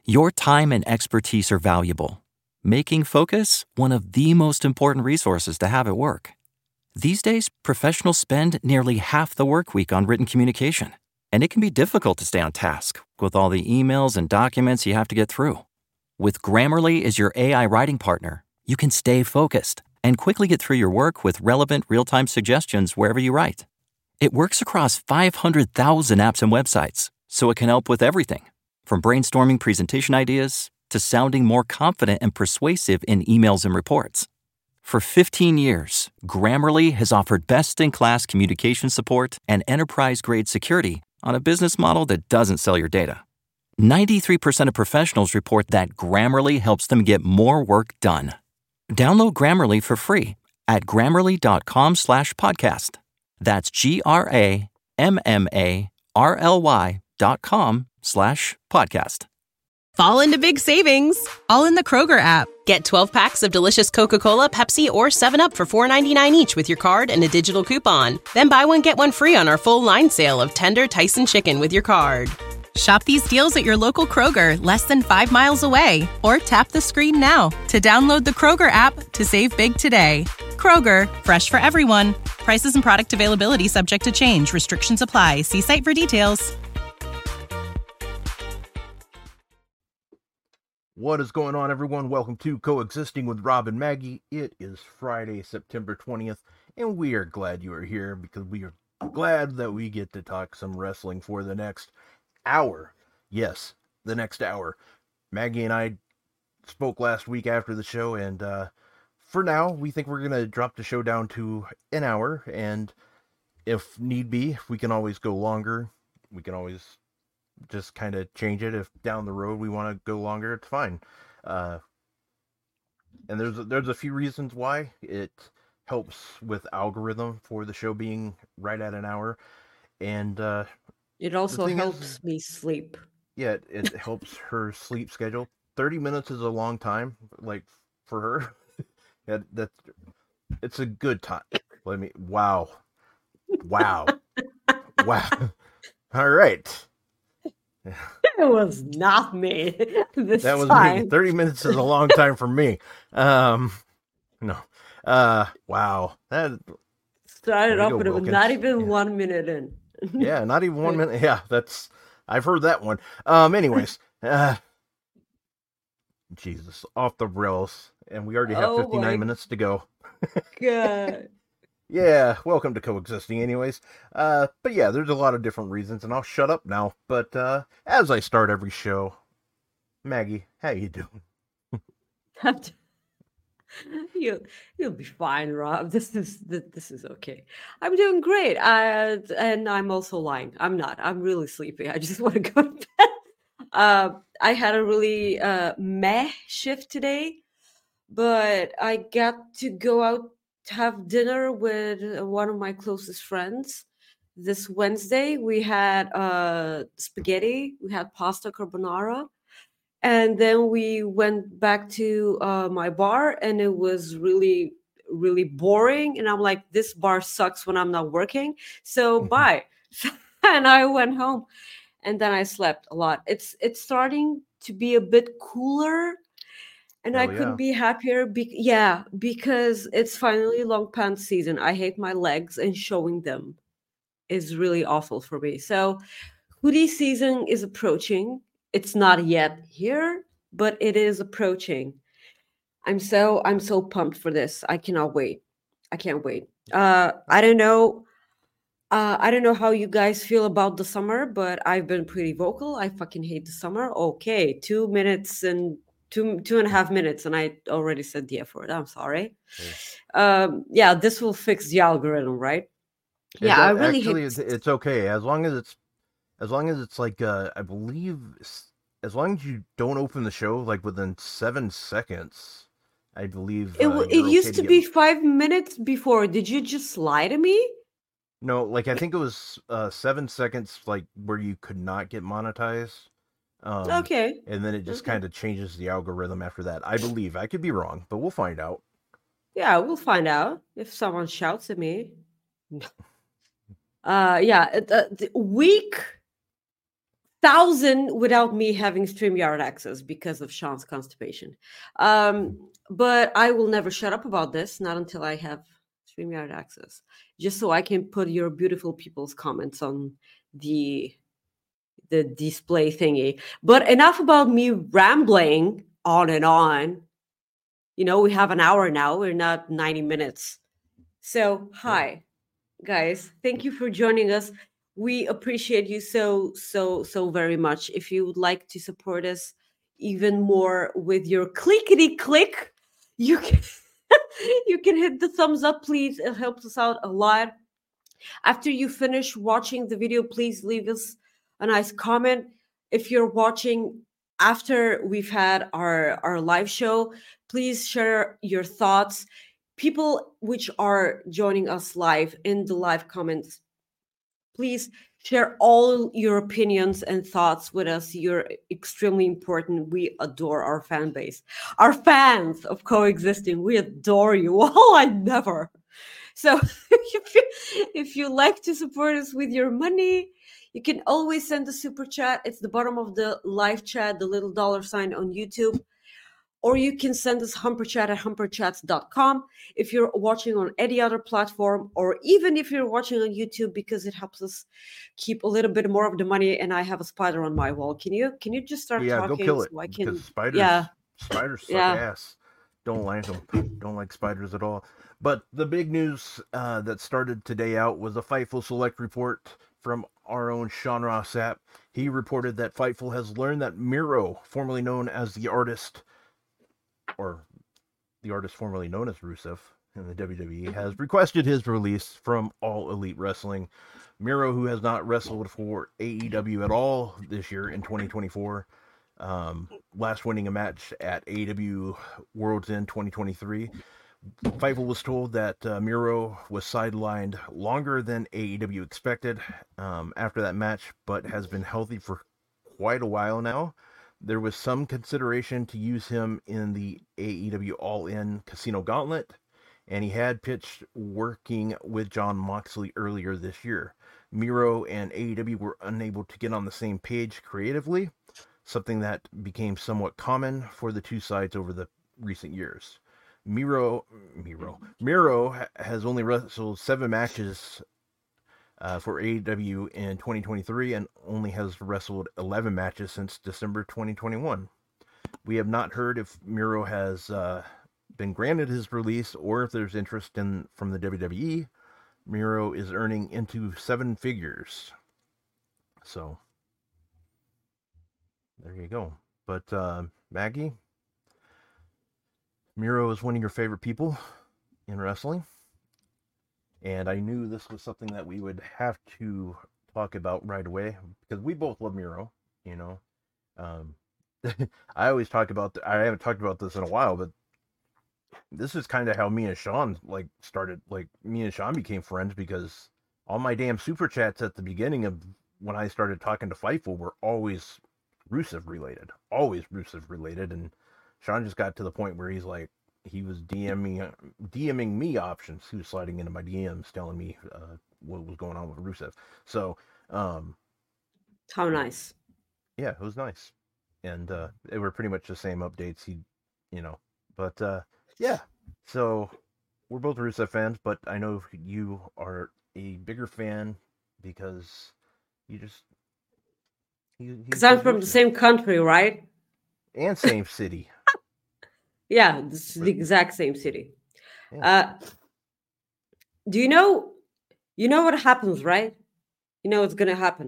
Your time and expertise are valuable, making Focus one of the most important resources to have at work. These days, professionals spend nearly half the work week on written communication, and it can be difficult to stay on task with all the emails and documents you have to get through. With Grammarly as your AI writing partner, you can stay focused and quickly get through your work with relevant real-time suggestions wherever you write. It works across 500,000 apps and websites, so it can help with everything, from brainstorming presentation ideas to sounding more confident and persuasive in emails and reports. For 15 years, Grammarly has offered best-in-class communication support and enterprise-grade security on a business model that doesn't sell your data. 93% of professionals report that Grammarly helps them get more work done. Download Grammarly for free at grammarly.com/podcast. That's GRAMMARLY.com/podcast. Fall into big savings, all in the Kroger app. Get 12 packs of delicious Coca-Cola, Pepsi, or 7-Up for $4.99 each with your card and a digital coupon. Then buy one, get one free on our full line sale of tender Tyson chicken with your card. Shop these deals at your local Kroger, less than 5 miles away. Or tap the screen now to download the Kroger app to save big today. Kroger, fresh for everyone. Prices and product availability subject to change. Restrictions apply. See site for details. What is going on, everyone? Welcome to Coexisting with Rob and Maggie. It is Friday, September 20th, and we are glad you are here because we are glad that we get to talk some wrestling for the next hour. Yes, the next hour. Maggie and I spoke last week after the show, and for now, we think we're going to drop the show down to an hour, and if need be, we can always go longer. We can always just kind of change it if down the road we want to go longer. It's fine. And there's a few reasons why. It helps with algorithm for the show being right at an hour, and it also helps me sleep. Yeah, it helps her sleep schedule. 30 minutes is a long time, like, for her. It's a good time. Wow. Wow. All right. It was not me that was time. Me. 30 minutes is a long time for me. No. Wow. That started off, but it was not even 1 minute in. Yeah, not even 1 minute. Yeah, I've heard that one. Anyways, Jesus, off the rails, and we already have 59 minutes to go. God. Yeah, welcome to Coexisting anyways. But yeah, there's a lot of different reasons, and I'll shut up now. But as I start every show, Maggie, how you doing? You'll be fine, Rob. This is okay. I'm doing great. And I'm also lying. I'm not. I'm really sleepy. I just want to go to bed. I had a really meh shift today, but I got to go out to have dinner with one of my closest friends. This Wednesday, we had spaghetti, we had pasta carbonara, and then we went back to my bar, and it was really, really boring. And I'm like, this bar sucks when I'm not working, so bye. And I went home, and then I slept a lot. It's starting to be a bit cooler. And I couldn't be happier. Because it's finally long pants season. I hate my legs, and showing them is really awful for me. So hoodie season is approaching. It's not yet here, but it is approaching. I'm so pumped for this. I cannot wait. I can't wait. I don't know. I don't know how you guys feel about the summer, but I've been pretty vocal. I fucking hate the summer. Okay, 2 minutes and 2.5 minutes, and I already said the F word. I'm sorry. Yeah, this will fix the algorithm, right? Yeah, I really hate. It's okay as long as it's like I believe as long as you don't open the show like within 7 seconds. I believe it used to be 5 minutes before. Did you just lie to me? No, like I think it was 7 seconds, like where you could not get monetized. Okay. And then it just kind of changes the algorithm after that. I believe. I could be wrong, but we'll find out. Yeah, we'll find out if someone shouts at me. Yeah, week 1,000 without me having StreamYard access because of Sean's constipation. But I will never shut up about this, not until I have StreamYard access, just so I can put your beautiful people's comments on the display thingy. But enough about me rambling on and on. We have an hour now. We're not 90 minutes. So, hi, guys. Thank you for joining us. We appreciate you so very much. If you would like to support us even more with your clickety click, you can you can hit the thumbs up, please. It helps us out a lot. After you finish watching the video, please leave us a nice comment. If you're watching after we've had our live show, please share your thoughts. People which are joining us live in the live comments, please share all your opinions and thoughts with us. You're extremely important. We adore our fan base. Our fans of Coexisting, we adore you. Oh, I never. So if you like to support us with your money, you can always send a super chat. It's the bottom of the live chat, the little $sign on YouTube. Or you can send us humperchat at humperchats.com if you're watching on any other platform, or even if you're watching on YouTube, because it helps us keep a little bit more of the money. And I have a spider on my wall. Can you just start talking? Go kill it. So I can. Because spiders suck ass. Don't like them. Don't like spiders at all. But the big news that started today out was a Fightful Select report from our own Sean Ross Sapp. He reported that Fightful has learned that Miro, formerly known as the artist, or the artist formerly known as Rusev in the WWE, has requested his release from All Elite Wrestling. Miro, who has not wrestled for AEW at all this year in 2024, last winning a match at AEW World's End 2023. Fightful was told that Miro was sidelined longer than AEW expected after that match, but has been healthy for quite a while now. There was some consideration to use him in the AEW All-In Casino Gauntlet, and he had pitched working with Jon Moxley earlier this year. Miro and AEW were unable to get on the same page creatively, something that became somewhat common for the two sides over the recent years. Miro has only wrestled 7 matches for AEW in 2023 and only has wrestled 11 matches since December 2021. We have not heard if Miro has been granted his release or if there's interest from the WWE. Miro is earning into 7 figures. So, there you go. But, Maggie, Miro is one of your favorite people in wrestling. And I knew this was something that we would have to talk about right away, because we both love Miro, I always talk about, I haven't talked about this in a while, but this is kind of how me and Sean, started, me and Sean became friends, because all my damn super chats at the beginning of when I started talking to Fightful were always Rusev related, and Sean just got to the point where he's like, he was DMing me options. He was sliding into my DMs telling me what was going on with Rusev. So, how nice. Yeah, it was nice. And they were pretty much the same updates. But yeah. So we're both Rusev fans, but I know you are a bigger fan because you just... Because I'm from the same country, right? And same city. Yeah, this is the exact same city. Yeah. Do you know what happens, right? You know what's gonna happen.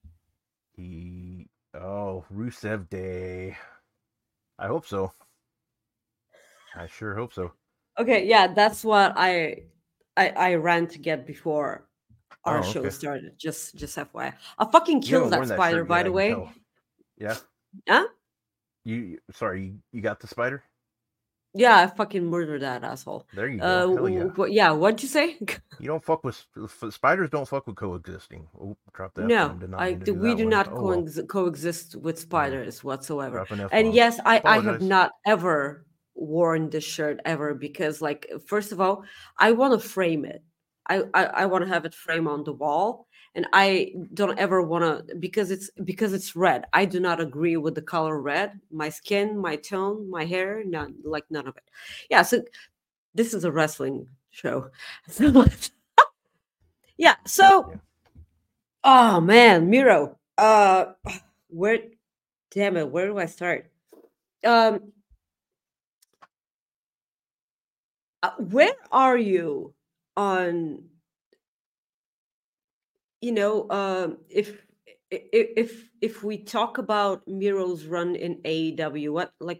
Rusev Day. I hope so. I sure hope so. Okay, yeah, that's what I ran to get before our show started. Just FYI. I fucking killed that spider, by the way. Yeah. Huh? You got the spider? Yeah, I fucking murdered that asshole. There you go. Hell yeah. Yeah, what'd you say? You don't fuck with spiders. Don't fuck with coexisting. Oh, drop that. No, we do not coexist with spiders whatsoever. And yes, I have not ever worn this shirt ever because, first of all, I want to frame it. I want to have it framed on the wall, and I don't ever want to, because it's red. I do not agree with the color red. My skin, my tone, my hair, none of it. Yeah, so this is a wrestling show. So yeah, so oh man, Miro. Where damn it, where do I start? Where are you on, if we talk about Miro's run in AEW,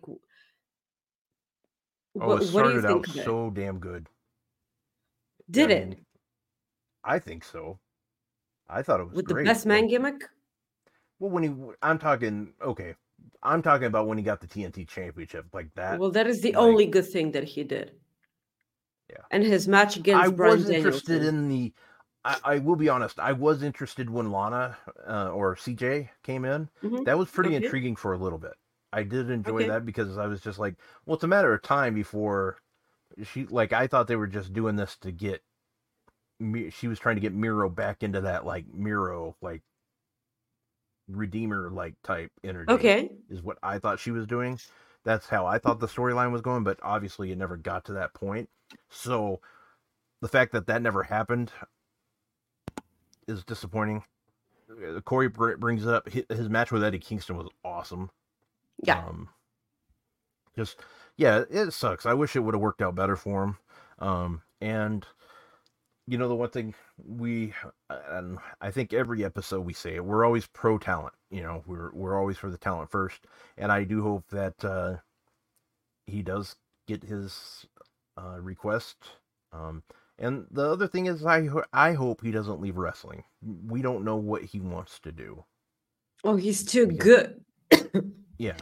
Oh, it what do you started out think of it? so damn good. Did I it mean, I think so. I thought it was with the great. best man gimmick? Well, I'm talking, okay, I'm talking about when he got the TNT Championship, like that. Well, that is the Like, only good thing that he did. yeah. And his match I against Bryan was interested Danielson. in the. I will be honest. I was interested when Lana or CJ came in. Mhm. That was pretty Okay. intriguing for a little bit. I did enjoy Okay. that because I was just like, well, it's a matter of time before she. Like, I thought they were just doing this to get. She was trying to get Miro back into that like Miro like redeemer like type energy. Okay. Is what I thought she was doing. That's how I thought the storyline was going, but obviously it never got to that point. So the fact that that never happened is disappointing. Corey brings it up. His match with Eddie Kingston was awesome. Yeah. Just yeah, it sucks. I wish it would have worked out better for him. And you know the one thing and I think every episode we say it, we're always pro talent. You know, we're always for the talent first. And I do hope that he does get his request. And the other thing is, I hope he doesn't leave wrestling. We don't know what he wants to do. Oh, he's too good. Yeah.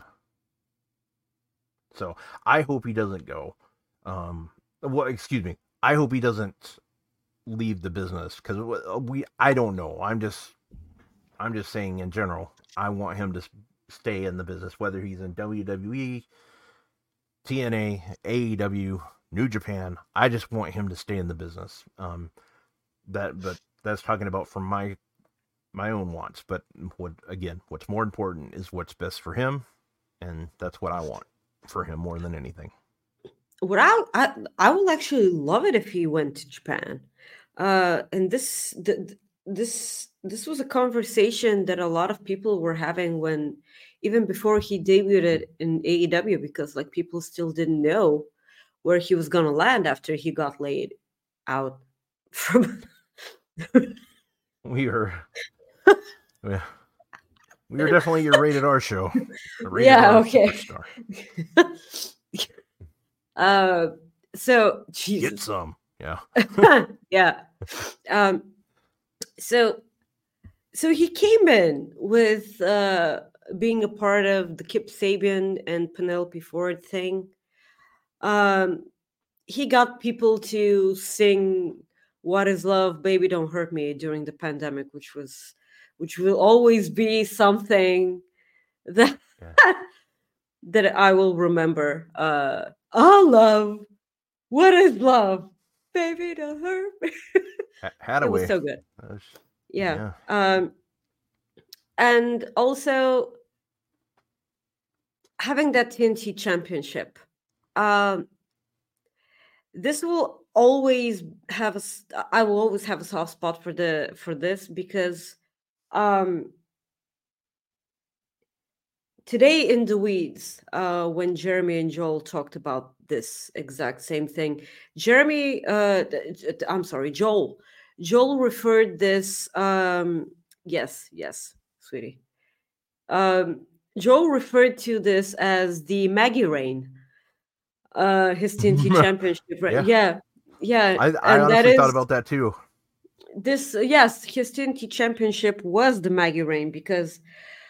So I hope he doesn't go. Well, excuse me. I hope he doesn't leave the business because I don't know. I'm just saying in general. I want him to stay in the business, whether he's in WWE, TNA, AEW, New Japan. I just want him to stay in the business. But that's talking about from my own wants. But what's more important is what's best for him, and that's what I want for him more than anything. What I will actually love it if he went to Japan. And this was a conversation that a lot of people were having when, even before he debuted in AEW, because like people still didn't know where he was gonna land after he got laid out from. We are definitely your rated R show. Okay. So Jesus. Get some. Yeah. Yeah. So he came in with being a part of the Kip Sabian and Penelope Ford thing. He got people to sing "What Is Love, Baby Don't Hurt Me" during the pandemic, which will always be something that that I will remember. Oh, love, what is love, baby don't hurt me. It was so good. Yeah. And also having that TNT championship. This will always have I will always have a soft spot for this because today in the weeds, when Jeremy and Joel talked about this exact same thing, Joel referred this. Yes, sweetie. Joel referred to this as the Maggie reign, his TNT championship. Right? Yeah. I honestly thought about that too. His TNT championship was the Maggie reign because,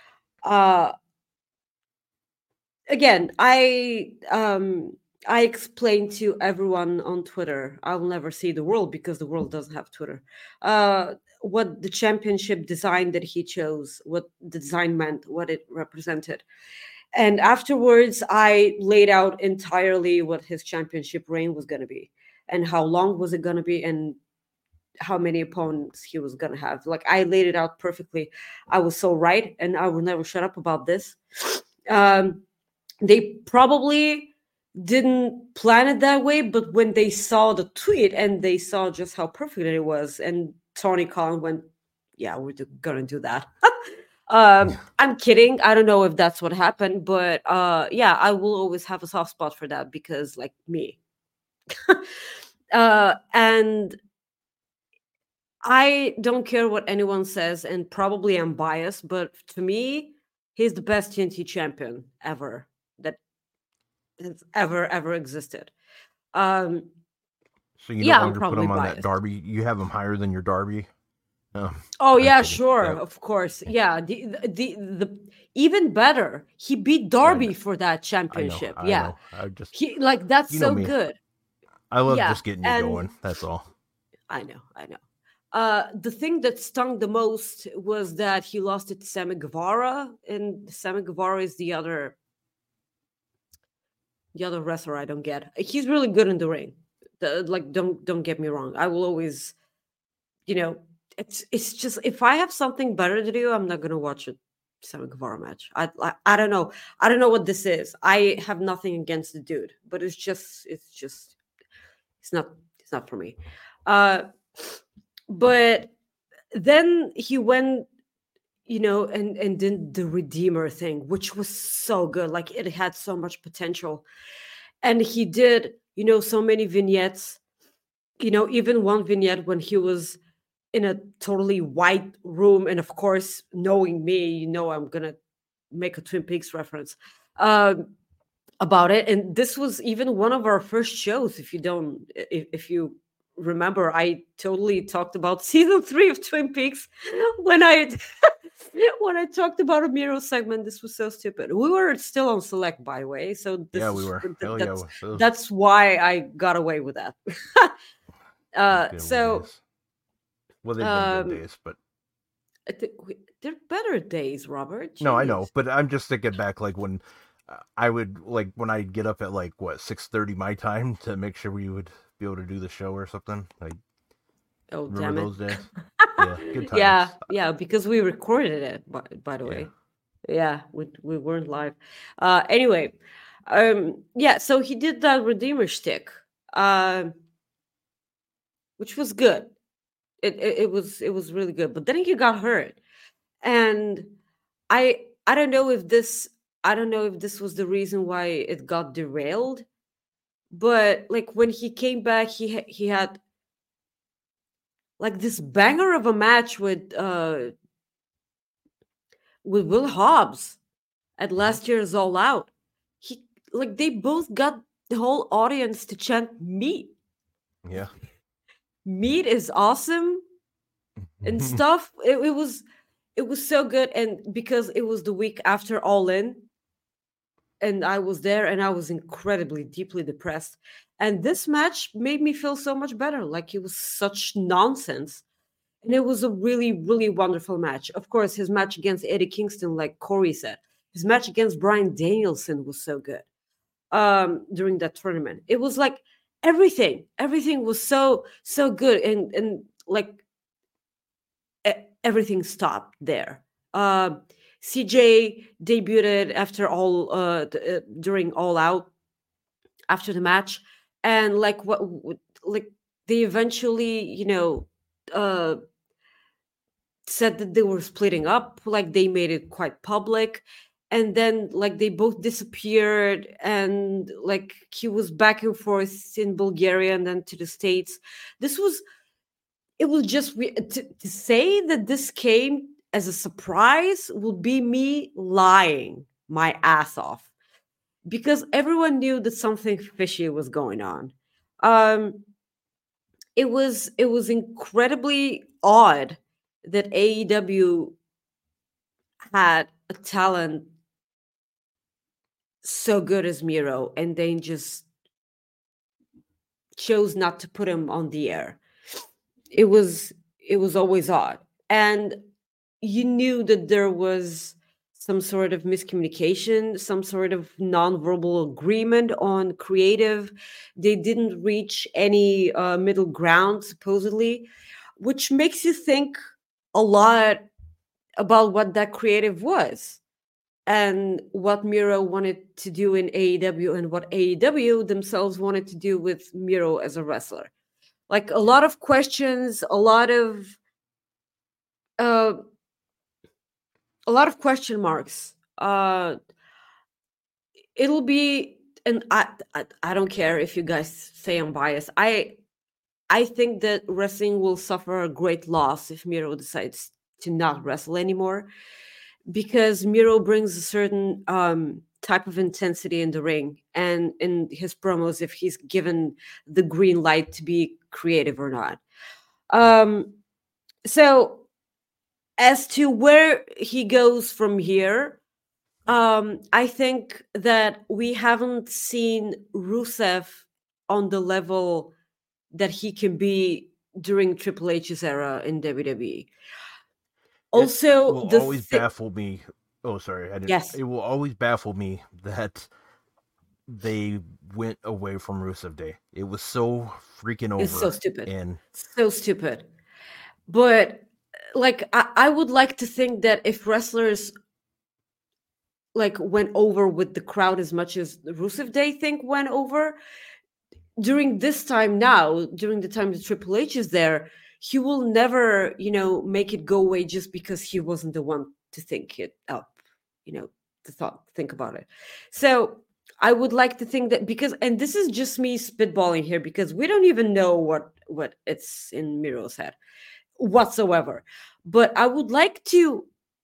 again, I explained to everyone on Twitter. I will never see the world because the world doesn't have Twitter. What the championship design that he chose, what the design meant, what it represented. And afterwards, I laid out entirely what his championship reign was going to be and how long was it going to be and how many opponents he was gonna have. Like, I laid it out perfectly. I was so right, and I will never shut up about this. They probably didn't plan it that way, but when they saw the tweet and they saw just how perfect it was, and Tony Khan went, "Yeah, we're gonna do that." I'm kidding. I don't know if that's what happened, but yeah, I will always have a soft spot for that because, like, me. And I don't care what anyone says, and probably I'm biased, but to me, he's the best TNT champion ever that has ever existed. So you Yeah, no I'm longer put probably him on that biased. Darby. You have him higher than your Darby. Oh I'm yeah, kidding. sure, That- of course. Yeah, the even better, he beat I Darby know. for that I know. championship. I Yeah, know. I just he, like, that's you know so me. good. I love Yeah, just getting you and going. That's all. I know. The thing that stung the most was that he lost it to Sammy Guevara, and Sammy Guevara is the other wrestler I don't get. He's really good in the ring. Like, don't get me wrong. I will always, you know, it's just, if I have something better to do, I'm not gonna watch a Sammy Guevara match. I don't know. I don't know what this is. I have nothing against the dude, but it's not for me. But then he went, and did the Redeemer thing, which was so good. Like, it had so much potential. And he did, so many vignettes, even one vignette when he was in a totally white room. And of course, knowing me, I'm going to make a Twin Peaks reference about it. And this was even one of our first shows. If you remember, I totally talked about season 3 of Twin Peaks when I talked about a Miro segment. This was so stupid. We were still on Select, by the way, so Yeah, we were. Hell yeah. that's why I got away with that. Good So days. Well, they've been good days, but they're better days, Robert. no, I know. Jeez. But I'm just thinking back, like when I would when I'd get up at like 6:30 my time to make sure we would be able to do the show or something. Like, Oh, remember damn it. those days? Yeah, good times. Yeah, because we recorded it, by the way. Yeah, we weren't live. Anyway, yeah, so he did that Redeemer shtick, which was good. It was really good. But then he got hurt, and I don't know if this was the reason why it got derailed, but like when he came back, he had like this banger of a match with Will Hobbs at last year's All Out. They both got the whole audience to chant "Meat." Yeah. Meat is awesome and stuff. It was so good, and because it was the week after All In, and I was there, and I was incredibly deeply depressed. And this match made me feel so much better. Like, it was such nonsense. And it was a really, really wonderful match. Of course, his match against Eddie Kingston, like Corey said, his match against Bryan Danielson was so good during that tournament. It was like everything was so good, and like everything stopped there. CJ debuted after during All Out after the match, and like they eventually said that they were splitting up. Like, they made it quite public, and then like they both disappeared, and like he was back and forth in Bulgaria and then to the States. It was just to say that this came as a surprise would be me lying my ass off, because everyone knew that something fishy was going on. It was incredibly odd that AEW had a talent so good as Miro, and they just chose not to put him on the air. It was always odd, and you knew that there was some sort of miscommunication, some sort of nonverbal agreement on creative. They didn't reach any middle ground, supposedly. which makes you think a lot about what that creative was and what Miro wanted to do in AEW and what AEW themselves wanted to do with Miro as a wrestler. Like a lot of questions, a lot of question marks. It'll be, and I don't care if you guys say I'm biased. I think that wrestling will suffer a great loss if Miro decides to not wrestle anymore, because Miro brings a certain type of intensity in the ring and in his promos if he's given the green light to be creative or not. So as to where he goes from here, I think that we haven't seen Rusev on the level that he can be during Triple H's era in WWE. Also, it will always baffle me. Oh, sorry. I didn't. Yes. It will always baffle me that they went away from Rusev Day. It was so freaking over. It's so stupid. And so stupid. But like, I would like to think that if wrestlers like went over with the crowd as much as the Rusev Day thing went over, during this time now, during the time that Triple H is there, he will never, make it go away just because he wasn't the one to think it up, think about it. So I would like to think that because, and this is just me spitballing here because we don't even know what it's in Miro's head whatsoever. But I would like to,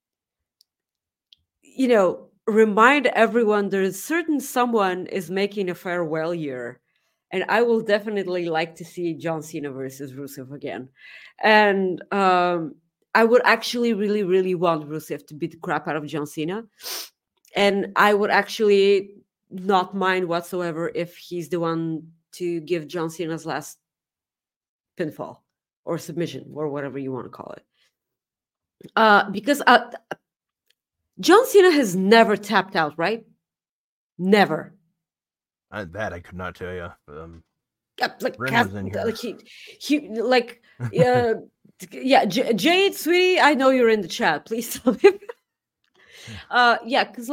remind everyone there's certain someone is making a farewell year. And I will definitely like to see John Cena versus Rusev again. And I would actually really, really want Rusev to beat the crap out of John Cena. And I would actually not mind whatsoever if he's the one to give John Cena's last pinfall or submission or whatever you want to call it. Because John Cena has never tapped out, right? Never. That I could not tell you. Like, Ren was in here. like he like yeah, Jade, sweetie, I know you're in the chat. Please tell me. Yeah, because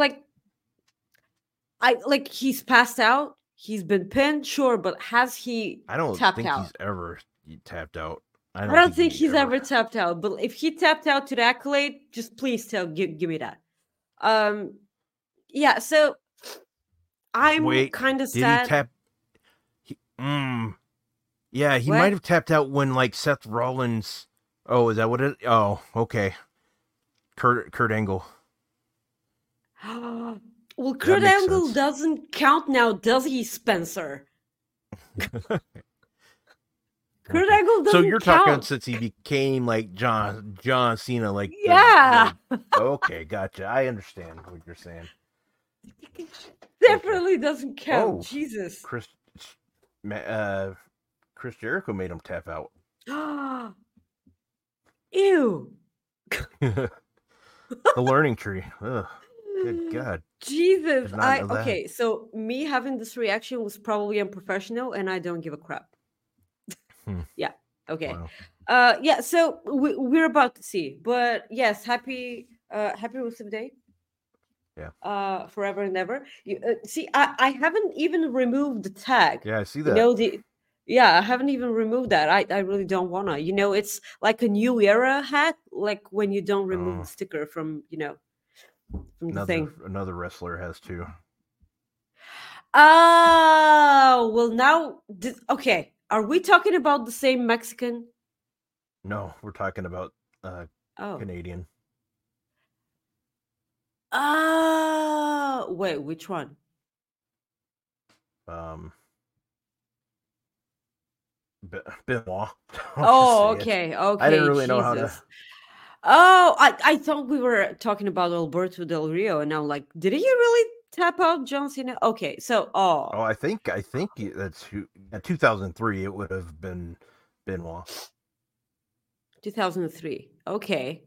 he's passed out. He's been pinned, sure, but has he? I don't tapped think out? he's ever tapped out. I don't think he's ever tapped out. But if he tapped out to the Accolade, just please give me that. Yeah. So I'm kind of sad. Did he tap? Yeah, he might have tapped out when Seth Rollins. Oh, is that what it? Oh, okay. Kurt Angle. Well, Kurt Angle doesn't count now, does he, Spencer? Kurt Angle doesn't So you're count. talking since he became John Cena, yeah. Okay, gotcha. I understand what you're saying. Definitely doesn't count. Oh, Jesus. Chris Jericho made him tap out. Ew. The learning tree. Ugh. Good God. Jesus. Okay, so me having this reaction was probably unprofessional and I don't give a crap. Yeah. Okay. Wow. Yeah, so we're about to see. But yes, happy Rusev Day. Yeah. Forever and ever. See, I haven't even removed the tag. Yeah, I see that. Yeah, I haven't even removed that. I really don't wanna. It's like a new era hat, like when you don't remove the sticker from the thing. Another wrestler has too. Oh, well now, okay. Are we talking about the same Mexican? No, we're talking about Canadian. Wait, which one? Benoit. Oh, okay. I didn't really know how to. Oh, I thought we were talking about Alberto Del Rio, and now did he really tap out John Cena? Okay, so I think that's 2003. It would have been Benoit. 2003. Okay.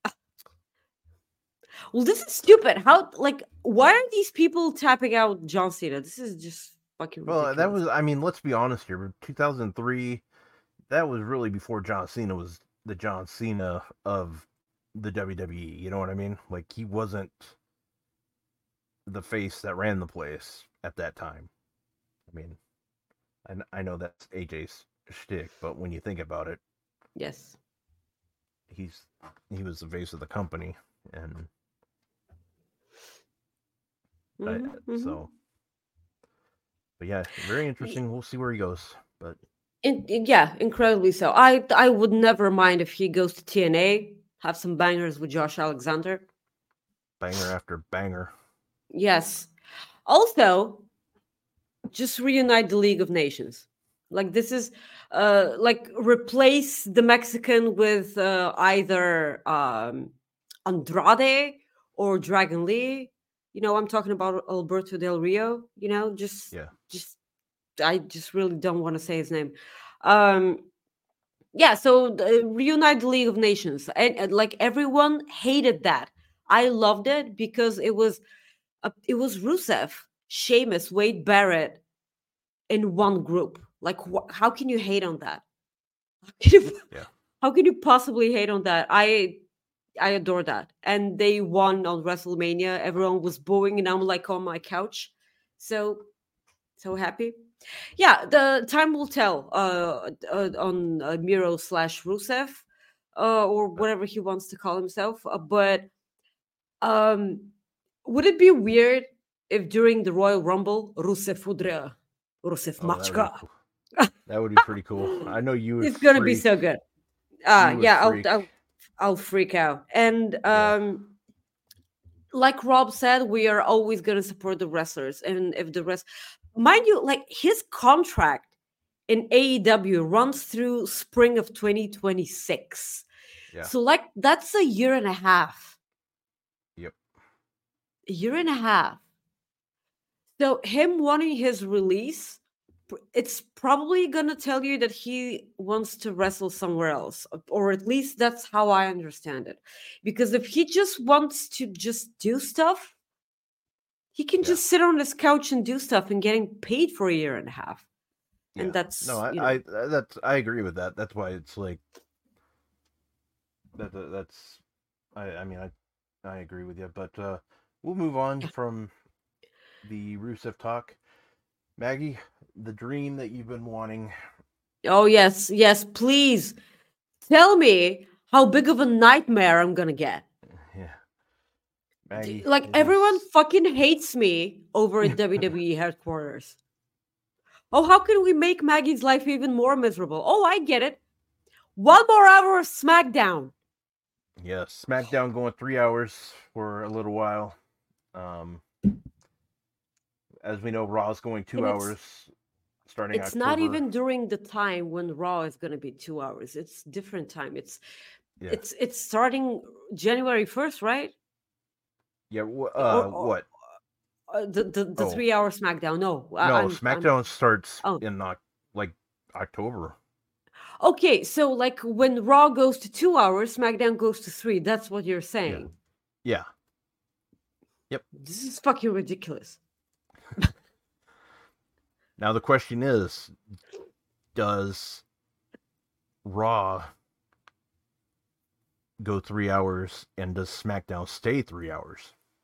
Well, this is stupid. How why are these people tapping out John Cena? This is just fucking ridiculous. Well, that was. I mean, let's be honest here. 2003, that was really before John Cena was the John Cena of the WWE. You know what I mean? Like, he wasn't the face that ran the place at that time. I mean, I know that's AJ's shtick, but when you think about it, Yes. he was the face of the company, and so. But yeah, very interesting. We'll see where he goes. But Yeah, incredibly so. I would never mind if he goes to TNA, have some bangers with Josh Alexander. banger after banger. Yes. Also, just reunite the League of Nations. Like, this is like, replace the Mexican with either Andrade or Dragon Lee. You know, I'm talking about Alberto Del Rio. You know, just I just really don't want to say his name. Yeah, so reunite the League of Nations, and like, everyone hated that. I loved it because it was Rusev, Sheamus, Wade Barrett in one group. Like, how can you hate on that? How can you possibly hate on that? I adore that. And they won on WrestleMania. Everyone was booing, and I'm like on my couch. So happy. Yeah, the time will tell on Miro / Rusev, or whatever he wants to call himself. But would it be weird if during the Royal Rumble, Rusev Machka? That would be pretty cool. I know you would. It's gonna be so good. Yeah, I'll freak out. And like Rob said, we are always gonna support the wrestlers, and if the rest, mind you, like, his contract in AEW runs through spring of 2026. Yeah. So, like, that's a year and a half. Yep. A year and a half. So him wanting his release, it's probably gonna tell you that he wants to wrestle somewhere else, or at least that's how I understand it. Because if he just wants to just do stuff, he can just sit on his couch and do stuff and getting paid for a year and a half. And that's I agree with that. That's why it's like that's I mean I agree with you, but we'll move on from the Rusev talk. Maggie, the dream that you've been wanting. Oh yes, please tell me how big of a nightmare I'm gonna get. Yeah. Maggie, like, everyone fucking hates me over at WWE headquarters. Oh, how can we make Maggie's life even more miserable? Oh, I get it. 1 more hour of SmackDown. Yes, SmackDown going 3 hours for a little while. As we know, Raw's going 2 hours starting It's October. not even during the time when Raw is going to be 2 hours. It's different time. It's starting January 1st, right? Yeah. What? The 3 hour SmackDown. No, SmackDown starts in like October. Okay, so like when Raw goes to 2 hours, SmackDown goes to 3. That's what you're saying. Yeah. Yep. This is fucking ridiculous. Now the question is, does Raw go 3 hours, and does SmackDown stay 3 hours?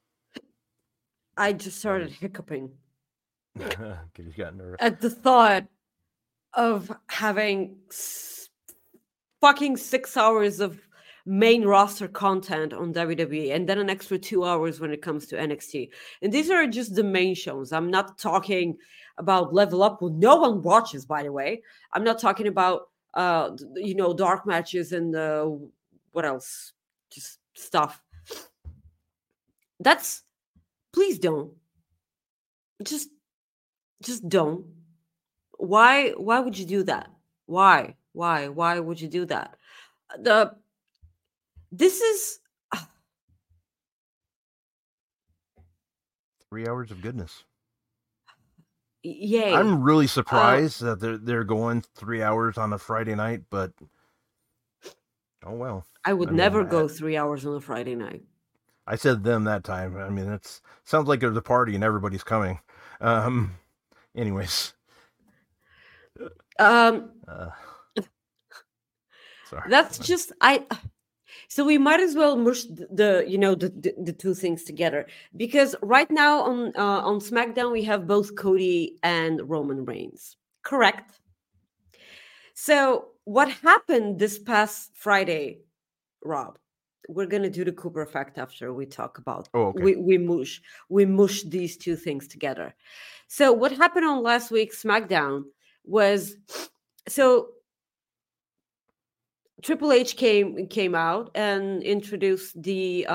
I just started hiccuping. Because you got nervous. At the thought of having fucking 6 hours of main roster content on WWE, and then an extra 2 hours when it comes to NXT. And these are just the main shows. I'm not talking about Level Up, who no one watches, by the way. I'm not talking about dark matches and what else? Just stuff. Please don't. Just don't. Why would you do that? Why would you do that? This is 3 hours of goodness. Yay. I'm really surprised that they're going 3 hours on a Friday night, but oh well. I would never go 3 hours on a Friday night. I said them that time. I mean, it sounds like there's a party and everybody's coming. Anyways. Sorry. That's just So we might as well mush the two things together, because right now on SmackDown we have both Cody and Roman Reigns. Correct. So what happened this past Friday, Rob? We're gonna do the Cooper effect after we talk about. Oh, okay. We mush these two things together. So what happened on last week's SmackDown was, so Triple H came out and introduced the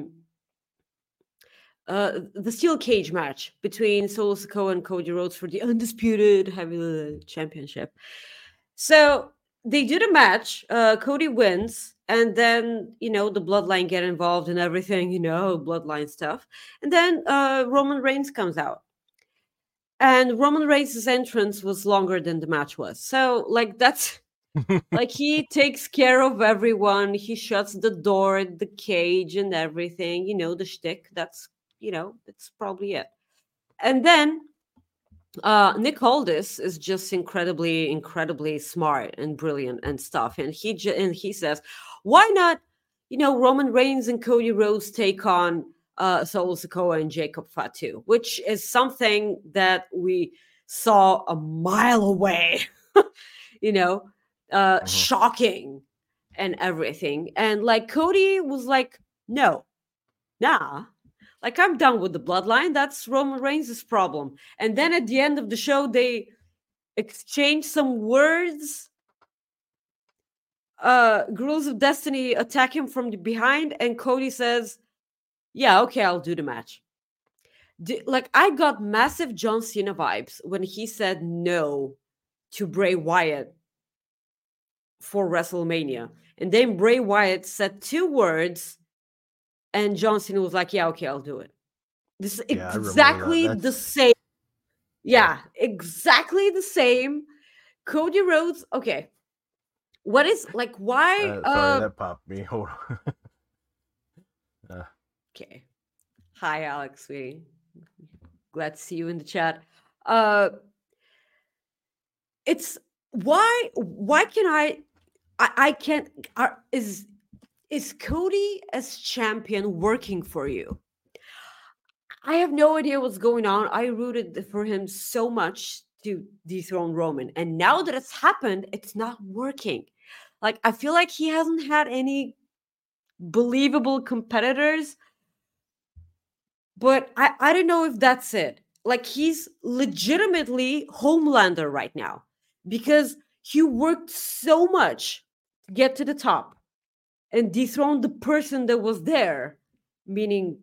steel cage match between Solo Sikoa and Cody Rhodes for the undisputed heavyweight championship. So they do the match. Cody wins, and then the Bloodline get involved in everything, Bloodline stuff, and then Roman Reigns comes out. And Roman Reigns' entrance was longer than the match was. So, that's like, he takes care of everyone. He shuts the door at the cage and everything, the shtick. That's probably it. And then Nick Aldis is just incredibly, incredibly smart and brilliant and stuff. And he says, why not, Roman Reigns and Cody Rhodes take on Solo Sikoa and Jacob Fatu, which is something that we saw a mile away, shocking and everything. And Cody was like, no, nah, I'm done with the Bloodline. That's Roman Reigns' problem. And then at the end of the show, they exchange some words. Girls of Destiny attack him from the behind, and Cody says, yeah, okay, I'll do the match. I got massive John Cena vibes when he said no to Bray Wyatt for WrestleMania. And then Bray Wyatt said 2 words, and John Cena was like, yeah, okay, I'll do it. This is exactly the same. Yeah, exactly the same. Cody Rhodes, okay. What is, why? Sorry, that popped me. Hold on. Okay. Hi, Alex, sweetie. Glad to see you in the chat. It's, why can I can't, is Cody as champion working for you? I have no idea what's going on. I rooted for him so much to dethrone Roman. And now that it's happened, it's not working. I feel like he hasn't had any believable competitors. But I don't know if that's it. He's legitimately Homelander right now, because he worked so much to get to the top and dethrone the person that was there, meaning,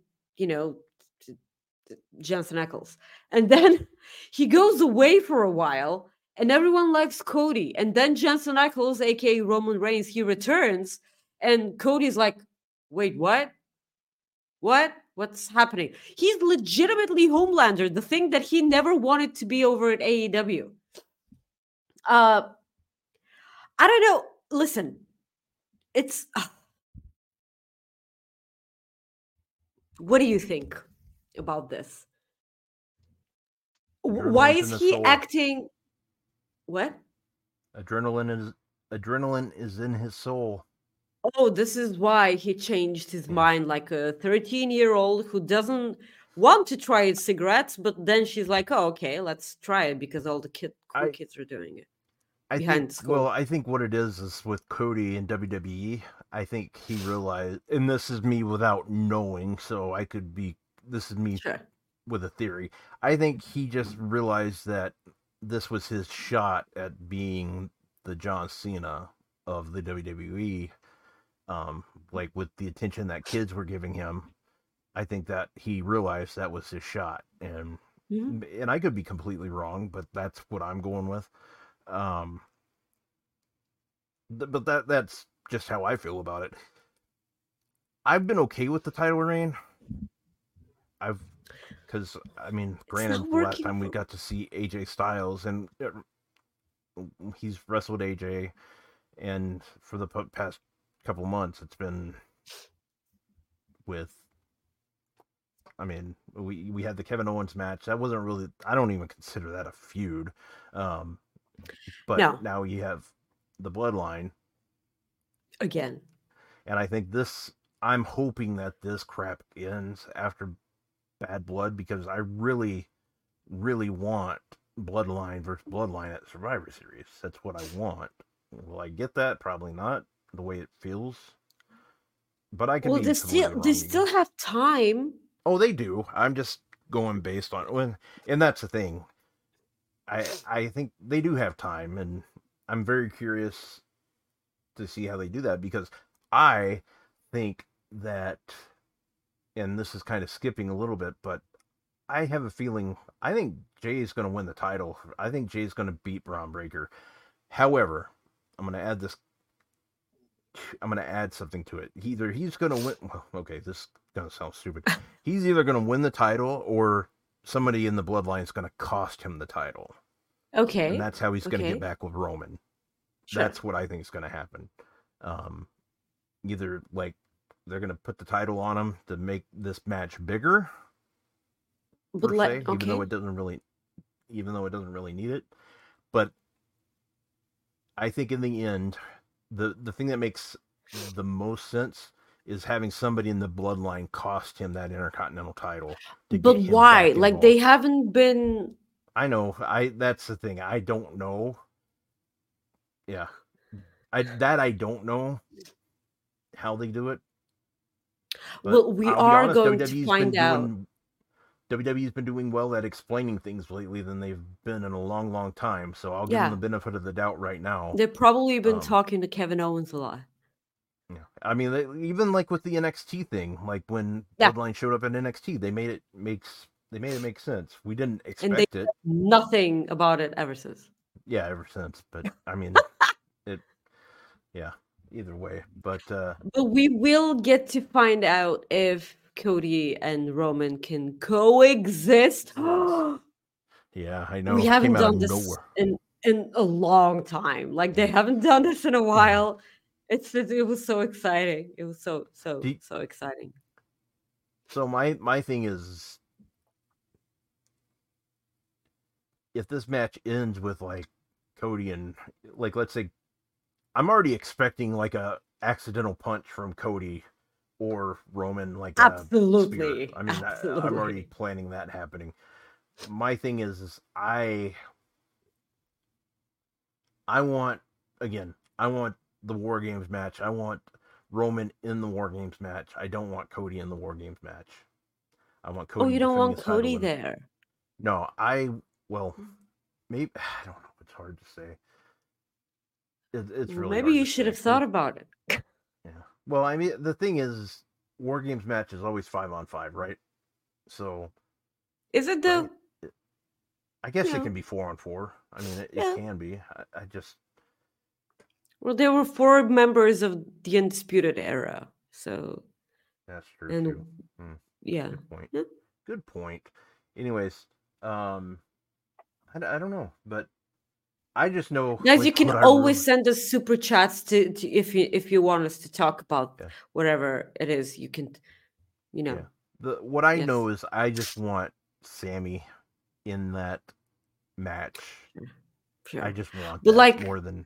Jensen Ackles. And then he goes away for a while, and everyone likes Cody. And then Jensen Ackles, aka Roman Reigns, he returns, and Cody's like, wait, what? What? What's happening? He's legitimately Homelander, the thing that he never wanted to be over at AEW. I don't know. Listen, it's... What do you think about this? Why is he acting... What? Adrenaline is in his soul. Oh, this is why he changed his mind, like a 13-year-old who doesn't want to try cigarettes, but then she's like, oh, okay, let's try it because all the kids are doing it. I think what it is with Cody and WWE, I think he realized, and this is me without knowing, so this is me with a theory. I think he just realized that this was his shot at being the John Cena of the WWE. With the attention that kids were giving him, I think that he realized that was his shot, and I could be completely wrong, but that's what I'm going with. But that's just how I feel about it. I've been okay with the title reign. Because granted, the last time we got to see AJ Styles, and he's wrestled AJ, and for the past couple months it's been with, we had the Kevin Owens match. That wasn't really, I don't even consider that a feud. But now you have the Bloodline, Again. And I think I'm hoping that this crap ends after Bad Blood, because I really, really want Bloodline versus Bloodline at Survivor Series. That's what I want. Will I get that? Probably not, the way it feels. But I could be completely wrong. They still have time. Oh, they do. I'm just going based on and that's the thing. I think they do have time, and I'm very curious to see how they do that, because I think that, and this is kind of skipping a little bit, but I have a feeling, I think Jay is going to win the title. I think Jay's going to beat Braun Breaker. However, I'm going to add something to it. Either he's going to win. Well, okay, this is going to sound stupid. He's either going to win the title, or somebody in the bloodline is going to cost him the title. Okay. And that's how he's going to get back with Roman. Sure. That's what I think is going to happen. Either like they're going to put the title on him to make this match bigger, per se, even though it doesn't really need it. But I think in the end, the thing that makes the most sense is having somebody in the bloodline cost him that Intercontinental title. But why? Like, they haven't been. I know. That's the thing. I don't know. Yeah. I don't know how they do it. But well, we are honest, going to find out. WWE's been doing well at explaining things lately than they've been in a long, long time. So I'll give them the benefit of the doubt right now. They've probably been talking to Kevin Owens a lot. Yeah. I mean, even like with the NXT thing, like when Bloodline showed up in NXT, they made it make sense. We didn't expect it. Nothing about it ever since. Yeah, ever since. But I mean, either way. But we will get to find out if Cody and Roman can coexist. Yeah, I know. We haven't done this in a long time. Like, they haven't done this in a while. It was so exciting. It was so exciting. So my thing is, if this match ends with like Cody and, like, let's say, I'm already expecting like a accidental punch from Cody or Roman, like absolutely. I mean, absolutely. I'm already planning that happening. My thing is I want the War Games match. I want Roman in the War Games match. I don't want Cody in the War Games match. I want Cody. Oh, you don't want Cody there? No, maybe, I don't know. It's hard to say. It's really maybe you should have thought about it. Yeah. Well, I mean, the thing is, War Games match is always 5-on-5, right? So, is it though? Right? I guess it can be 4-on-4. I mean, it can be. I just. Well, there were 4 members of the Undisputed Era, so. That's true. Too. Yeah. Good point. Yeah. Good point. Anyways, I don't know, but I just know. Guys, like, you can always send us super chats to if you want us to talk about whatever it is. You can, Yeah. What I know is I just want Sammy in that match. Sure. I just want that, like, more than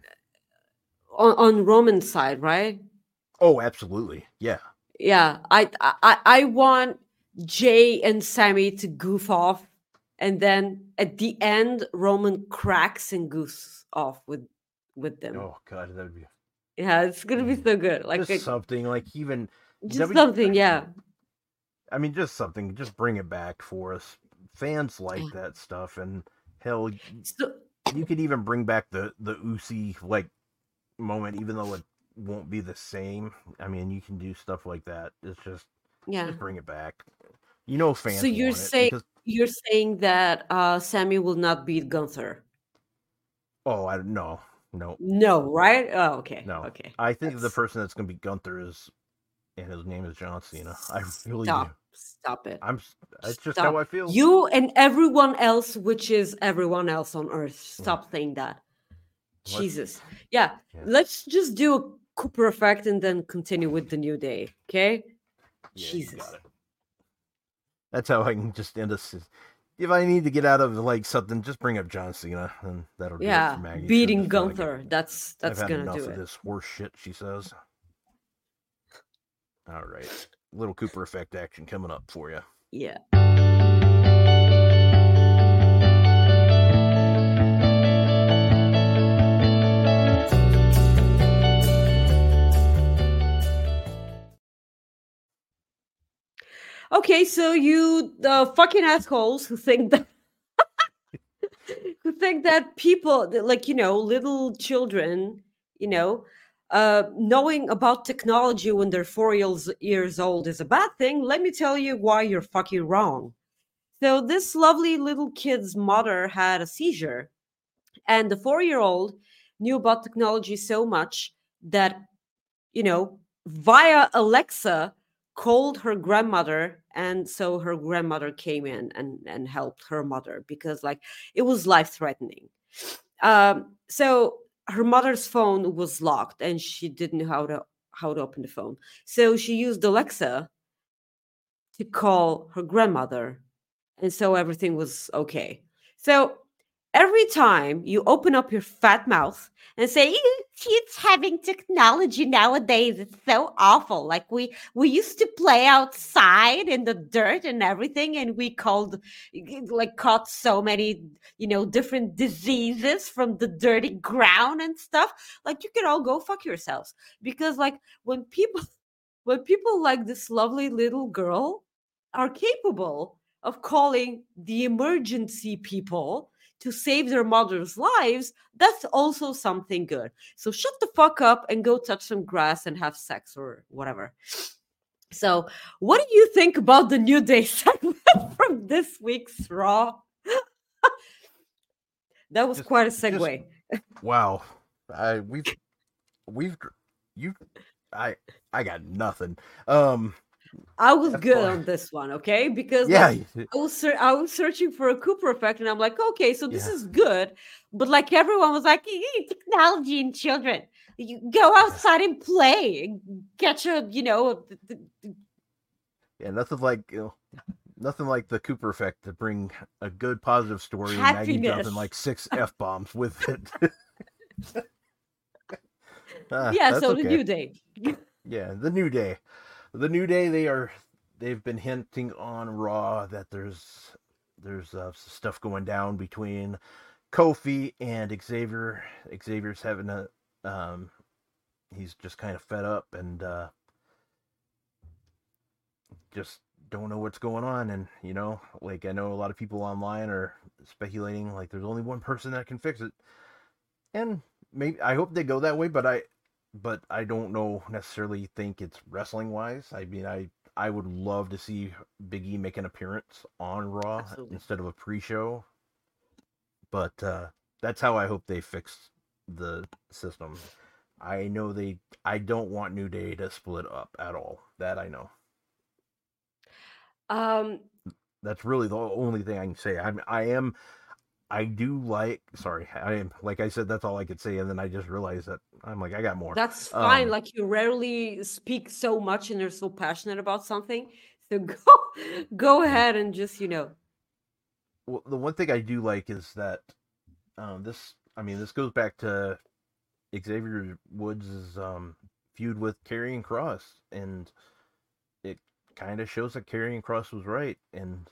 on Roman's side, right? Oh, absolutely. Yeah. Yeah. I want Jay and Sammy to goof off, and then at the end Roman cracks and goofs off with them. Oh god, that'd be. Yeah, it's gonna be so good. Like just something, like, even just something, yeah. I mean, just something. Just bring it back for us. Fans like that stuff, and hell, you could even bring back the Uzi like moment, even though it won't be the same. I mean, you can do stuff like that. It's just bring it back. Fans. So you're saying that Sammy will not beat Gunther? Oh, no, right? Oh, okay. No, okay. I think the person that's going to beat Gunther is, and his name is John Cena. I really do. Stop it. That's just how I feel. You and everyone else, which is everyone else on Earth. Stop saying that. What? Jesus. Yeah. Let's just do a Cooper effect and then continue with the New Day. Okay? Yeah, Jesus. Got it. That's how I can just end us. If I need to get out of like something, just bring up John Cena, and that'll do it for Maggie. Beating Gunther. That's I've had gonna enough do of it. This horse shit, she says. All right. Little Cooper effect action coming up for you. Yeah. Okay, so you the fucking assholes who think that people like little children, knowing about technology when they're 4 years old is a bad thing. Let me tell you why you're fucking wrong. So this lovely little kid's mother had a seizure, and the 4-year-old knew about technology so much that via Alexa called her grandmother, and so her grandmother came in and helped her mother because like it was life threatening. So her mother's phone was locked and she didn't know how to open the phone, so she used Alexa to call her grandmother, and so everything was okay. So every time you open up your fat mouth and say, kids having technology nowadays, it's so awful. Like we used to play outside in the dirt and everything, and we caught so many different diseases from the dirty ground and stuff. Like, you can all go fuck yourselves, because like when people like this lovely little girl are capable of calling the emergency people to save their mother's lives, that's also something good. So shut the fuck up and go touch some grass and have sex or whatever. So what do you think about the New Day segment from this week's Raw? That was quite a segue. Wow. I got nothing. I was good on this one, okay? Because I was searching for a Cooper effect, and I'm like, okay, so this is good. But like everyone was like, technology and children, you go outside and play, catch a, Yeah, nothing like the Cooper effect to bring a good positive story and Maggie dropping like 6 F-bombs with it. So the New Day. Yeah, the New Day. The New Day, they've been hinting on Raw that there's stuff going down between Kofi and Xavier. Xavier's having he's just kind of fed up and just don't know what's going on. And like, I know a lot of people online are speculating like there's only one person that can fix it, and maybe I hope they go that way, but I don't know necessarily think it's wrestling wise. I mean, I would love to see Big E make an appearance on Raw. Absolutely. Instead of a pre-show. But that's how I hope they fix the system. I don't want New Day to split up at all. That I know. That's really the only thing I can say. Like I said, that's all I could say, and then I just realized that I'm like, I got more. That's fine. Like, you rarely speak so much and you're so passionate about something. So go ahead and just, Well, the one thing I do like is that this goes back to Xavier Woods' feud with Karrion Kross, and it kind of shows that Karrion Kross was right, and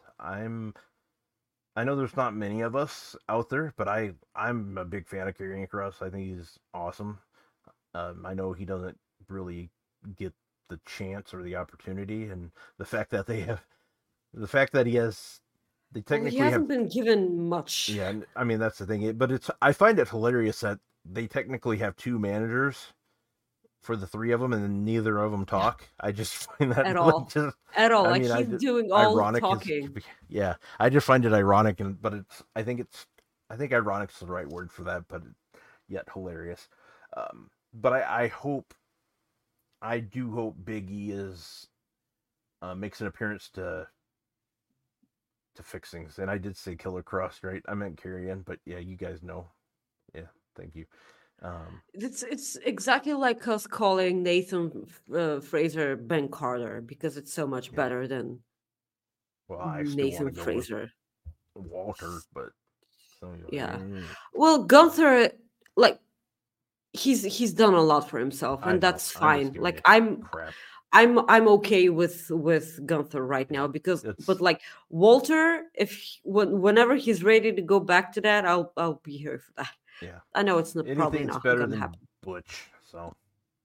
I know there's not many of us out there, but I'm a big fan of Karrion Kross. I think he's awesome. I know he doesn't really get the chance or the opportunity, and the fact that he hasn't been given much. Yeah, I mean, that's the thing. But I find it hilarious that they technically have 2 managers for the 3 of them, and then neither of them talk. I just find that at all. He's doing all the talking. Yeah, I just find it ironic, but I think ironic's the right word for that, but yet hilarious. But I do hope Big E makes an appearance to fix things. And I did say Killer Kross, right? I meant Karrion, but yeah, you guys know. Yeah, thank you. It's exactly like us calling Nathan Fraser Ben Carter, because it's so much better than Nathan Fraser. Walter, but yeah. Well, Gunther, like, he's done a lot for himself, and that's fine. Like, I'm okay with Gunther right now because, but like Walter, whenever he's ready to go back to that, I'll be here for that. Yeah, I know it's probably not better gonna than happen. Butch. So,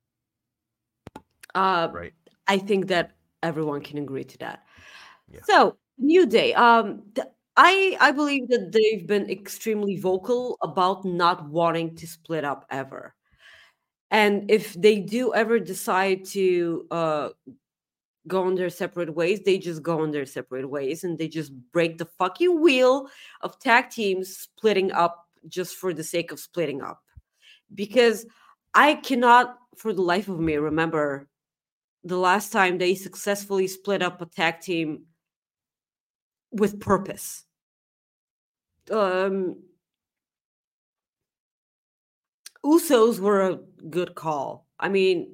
right. I think that everyone can agree to that. Yeah. So New Day, I believe that they've been extremely vocal about not wanting to split up ever. And if they do ever decide to go on their separate ways, they just go on their separate ways and they just break the fucking wheel of tag teams splitting up just for the sake of splitting up. Because I cannot, for the life of me, remember the last time they successfully split up a tag team with purpose. Usos were a good call. I mean,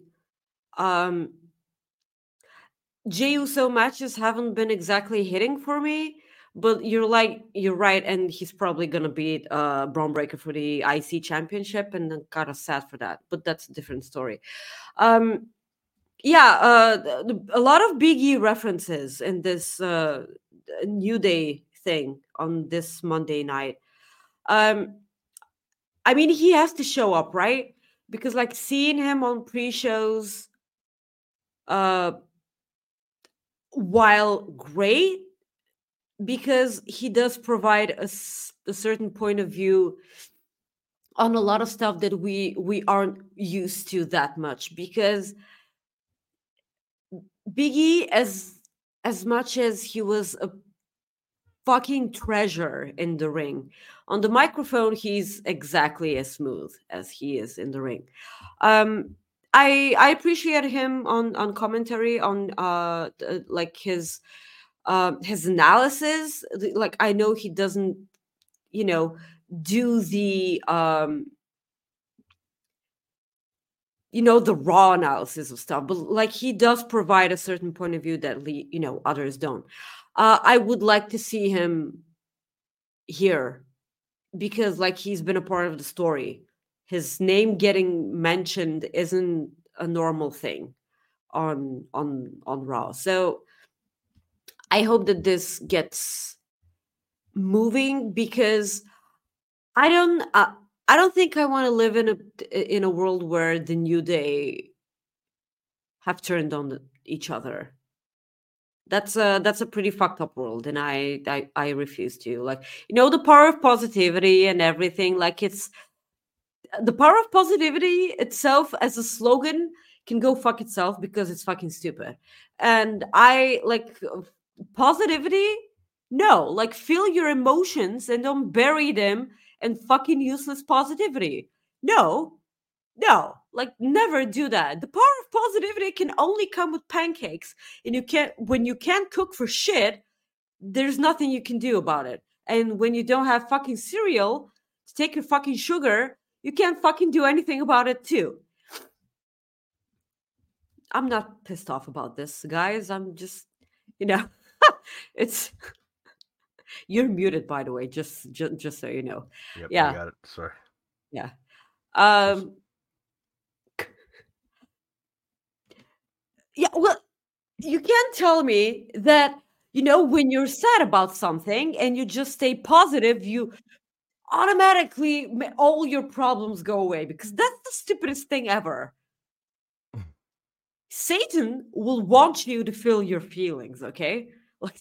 Jey Uso matches haven't been exactly hitting for me, but you're right, and he's probably gonna beat Braun Breaker for the IC championship, and I'm kind of sad for that, but that's a different story. A lot of Big E references in this New Day thing on this Monday night. I mean, he has to show up, right? Because like seeing him on pre-shows, while great, because he does provide a certain point of view on a lot of stuff that we aren't used to that much. Because Biggie, as much as he was a fucking treasure in the ring, on the microphone he's exactly as smooth as he is in the ring. I appreciate him on commentary on like his analysis. Like, I know he doesn't do the the raw analysis of stuff, but like he does provide a certain point of view that others don't. I would like to see him here because like he's been a part of the story. His name getting mentioned isn't a normal thing on Raw. So I hope that this gets moving because I don't think I want to live in a world where the New Day have turned on each other. That's a pretty fucked up world, and I refuse to. Like, the power of positivity and everything. Like, it's the power of positivity itself as a slogan can go fuck itself because it's fucking stupid. And I like positivity. No, like feel your emotions and don't bury them in fucking useless positivity. No, like never do that. The power of positivity can only come with pancakes, and when you can't cook for shit, there's nothing you can do about it. And when you don't have fucking cereal to take your fucking sugar, you can't fucking do anything about it too. I'm not pissed off about this, guys. I'm just, it's you're muted, by the way, just so you know. Yep, yeah, I got it. Sorry. Yeah. Yeah, well, you can't tell me that, when you're sad about something and you just stay positive, you automatically all your problems go away, because that's the stupidest thing ever. Satan will want you to feel your feelings, okay? Like,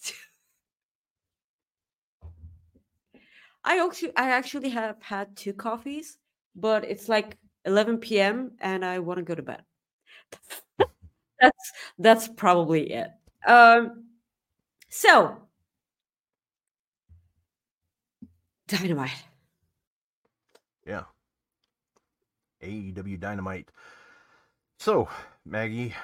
I actually have had 2 coffees, but it's like 11 p.m. and I want to go to bed. That's probably it. So Dynamite. Yeah. AEW Dynamite. So, Maggie,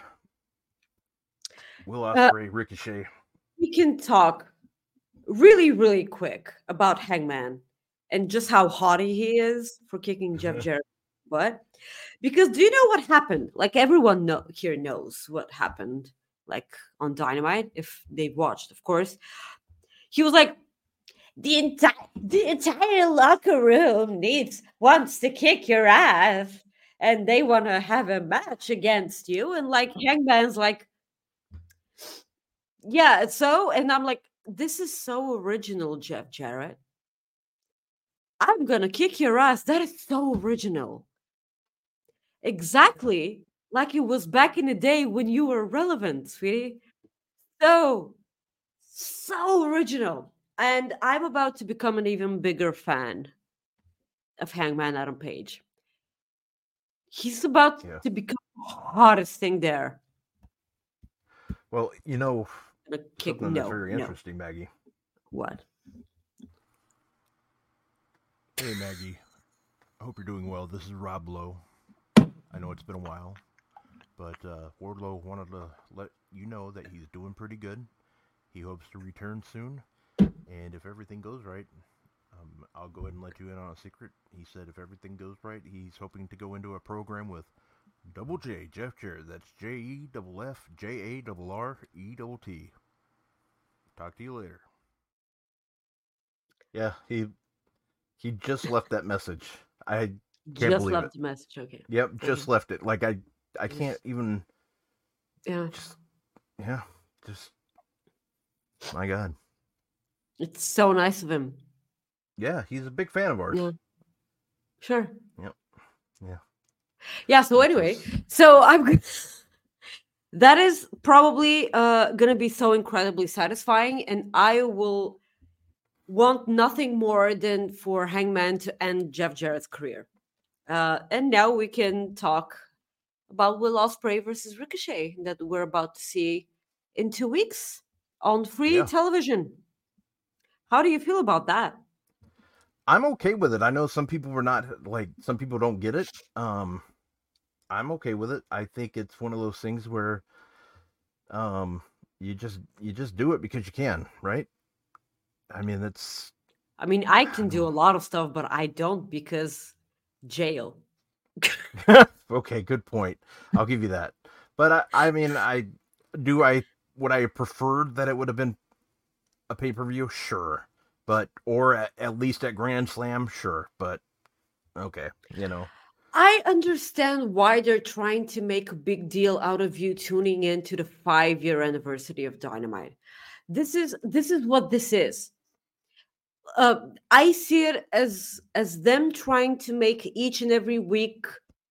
Will Ospreay, Ricochet. We can talk really, really quick about Hangman and just how haughty he is for kicking Jeff Jarrett's butt. Because do you know what happened? Like, everyone here knows what happened, like on Dynamite, if they've watched, of course. He was like, the entire locker room wants to kick your ass, and they want to have a match against you. And like Hangman's like, Yeah, so, and I'm like, this is so original, Jeff Jarrett. I'm gonna kick your ass. That is so original. Exactly like it was back in the day when you were relevant, sweetie. So, so original. And I'm about to become an even bigger fan of Hangman Adam Page. He's about Yeah. to become the hottest thing there. Well, Gonna kick something that's no, very no. interesting, Maggie. What? Hey, Maggie. I hope you're doing well. This is Rob Lowe. I know it's been a while, but Wardlow wanted to let you know that he's doing pretty good. He hopes to return soon, and if everything goes right, I'll go ahead and let you in on a secret. He said if everything goes right, he's hoping to go into a program with Double J, Jeff Jarrett. That's JEFFJARRETT. Talk to you later. Yeah, he just left that message. I can't Just believe left it. the message. Okay. Yep, just Okay. left it. Like I can't even. Yeah. Just my God. It's so nice of him. Yeah, he's a big fan of ours. Yeah. Sure. Yep. Yeah. Yeah. So anyway, so that is probably gonna be so incredibly satisfying, and I will want nothing more than for Hangman to end Jeff Jarrett's career. And now we can talk about Will Ospreay versus Ricochet that we're about to see in 2 weeks on free television. How do you feel about that? I'm okay with it. I know some people were not some people don't get it. I'm okay with it. I think it's one of those things where you just do it because you can, right? I mean, I can do a lot of stuff, but I don't because jail. Okay, good point. I'll give you that. But would I have preferred that it would have been a pay-per-view? Sure. Or at least at Grand Slam, sure. But okay, I understand why they're trying to make a big deal out of you tuning in to the 5-year anniversary of Dynamite. This is what this is. I see it as them trying to make each and every week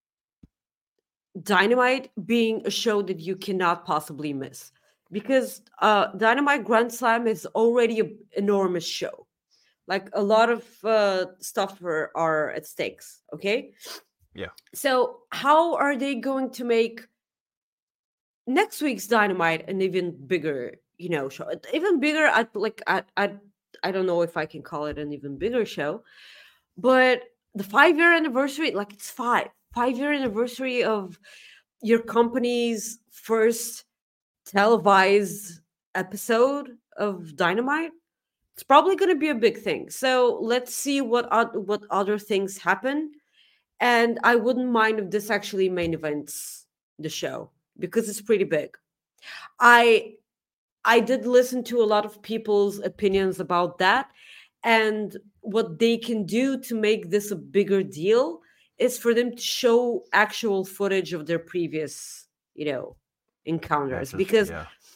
Dynamite being a show that you cannot possibly miss, because Dynamite Grand Slam is already an enormous show. Like a lot of stuff are at stakes. Okay. Yeah. So how are they going to make next week's Dynamite an even bigger, show? Even bigger. I don't know if I can call it an even bigger show, but the 5-year anniversary, like it's 5-year anniversary of your company's first televised episode of Dynamite. It's probably going to be a big thing. So let's see what other things happen. And I wouldn't mind if this actually main events the show because it's pretty big. I did listen to a lot of people's opinions about that, and what they can do to make this a bigger deal is for them to show actual footage of their previous, encounters. Because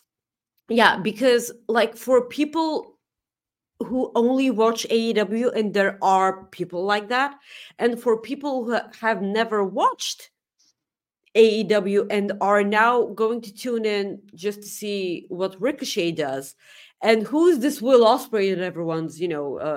like for people who only watch AEW, and there are people like that, and for people who have never watched AEW and are now going to tune in just to see what Ricochet does, and who's this Will Ospreay that everyone's Billy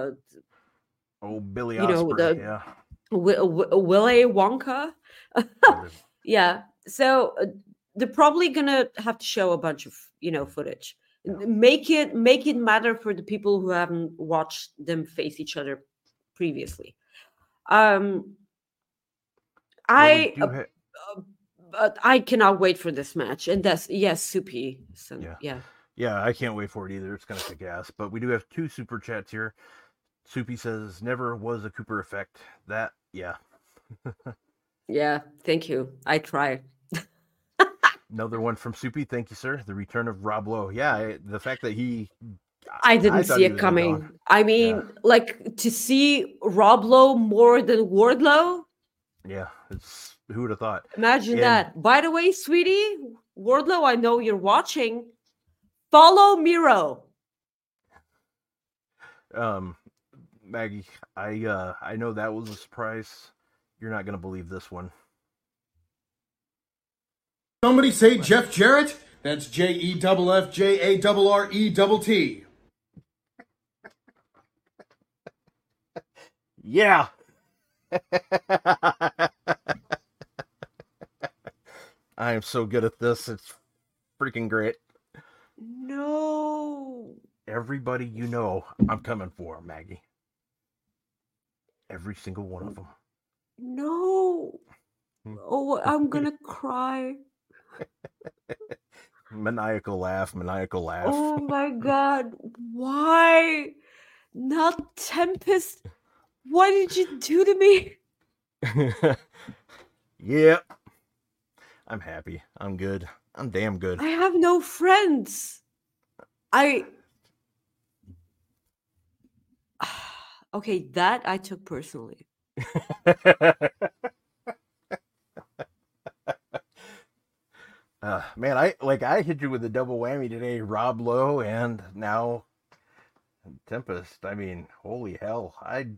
Ospreay, Willy Wonka. Yeah, so they're probably gonna have to show a bunch of footage. Make it matter for the people who haven't watched them face each other previously. I cannot wait for this match, and that's Soupy. So, yeah, I can't wait for it either. It's gonna kick ass. But we do have 2 super chats here. Soupy says, "Never was a Cooper effect." That, yeah. Yeah, thank you. I try. Another one from Soupy. Thank you, sir. The return of Rob Lowe. Yeah, the fact that I didn't see it coming. I mean, like, to see Rob Lowe more than Wardlow? Yeah, who would have thought? Imagine that. By the way, sweetie, Wardlow, I know you're watching. Follow Miro. Maggie, I know that was a surprise. You're not gonna believe this one. Somebody say Jeff Jarrett? That's JEFFJARRETT. Yeah. I am so good at this. It's freaking great. No. Everybody you know, I'm coming for, Maggie. Every single one of them. No. Oh, I'm gonna cry. Maniacal laugh, maniacal laugh. Oh my god. Why? Not Tempest. What did you do to me? Yep. I'm happy. I'm good. I'm damn good. I have no friends. Okay, that I took personally. Man, I hit you with a double whammy today, Rob Lowe and now Tempest. I mean, holy hell.